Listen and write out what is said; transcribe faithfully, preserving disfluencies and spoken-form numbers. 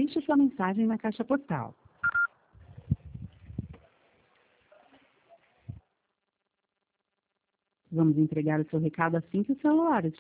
Deixe sua mensagem na caixa postal. Vamos entregar o seu recado assim que o celular